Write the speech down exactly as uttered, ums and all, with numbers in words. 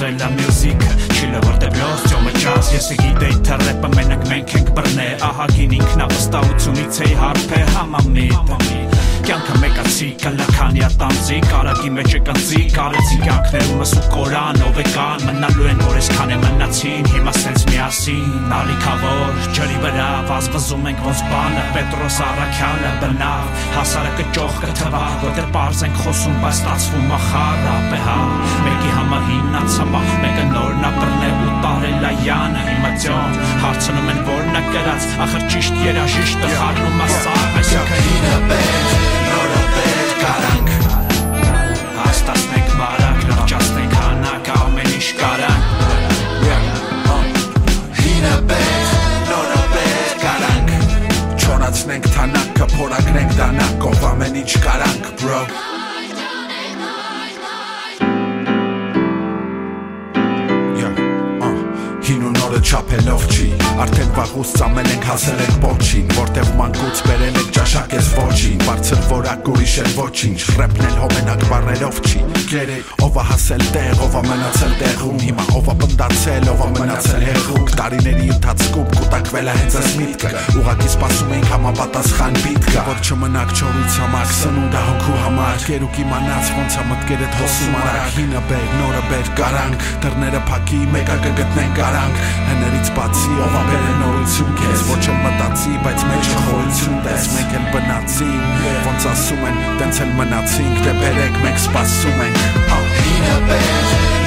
դարձրել է մյուզիկը Չիլը որտև լոս ջոմը ջազ Եսը գիտեի թե ռեպը մենակ մենք ենք բռնե Ահագին ինքնավստահությունից էի հարփ է համամիտ Կյանքը մեկացի, կլականյա տանձի Կարակի մեջ է կնձի, կարեցի կյանքներումս ու կորանով է կան Մնալու են որ այսքան է մնացին, հիմա սենց միասին Ալիքավոր, ջրի վրա, վազվզում ենք ոնց բանը Պետրոս Առաքյանը բնավ, հասարը կճող կթվա Որտեղ պարզ ենք խոսում, բայց ստացվում ախարապ է հա Մեկի համար հիմնացամա, մեկը նորն ապրն է ու տարել այանը Հիմա ձյոն, հարցնում են որն է կրած Ախր ճիշտ երաժիշտը խառնում ասար Այսինքն հինը պետ Նորը պետ կարանք Հաստացնենք բարակ, լրջացնենք հանակ, ամեն ինչ կարանք Հինը պետ, նորը պետ կարանք Չորացնենք թանակը, փորագրենք դանակով, ամեն ինչ կարանք, բրո Հին ու նորը չապելով չի Արդեն վաղուց ծամել ենք հասել ենք պոչին Որտև մանկուց բերել ենք ճաշակ ես ոչին Բարձր որակ ուրիշ էլ ոչինչ Ռեպնել հոմենակ բարերով չի Գերե ով է հասել տեղ, ով է մնացել տեղում Հիմա ով է պնդացել, ով է մնացել հեղուկ Տարիների ընթացքում կուտակվել է հենց այս միտքը Ուղղակի սպասում ենք համապատասխան բիտքը Որ չմնաք չորույց համակ, սնունդը հոգու համար Գերուկ իմանաց ոնց է մտքերդ հոսում արագ Հինը բեր, նորը բեր, կարանք Դռները փակի, մեկը կգտնենք կարանք Հներից բացի, ով է բերել նորություն քեզ Ոչ էլ մտածի, բայց մեջը խորություն տես Մենք էլ բնացին, ոնց ասում են, տենց էլ մնացինք Դե բերեք, մենք սպասում ենք Հինը բեր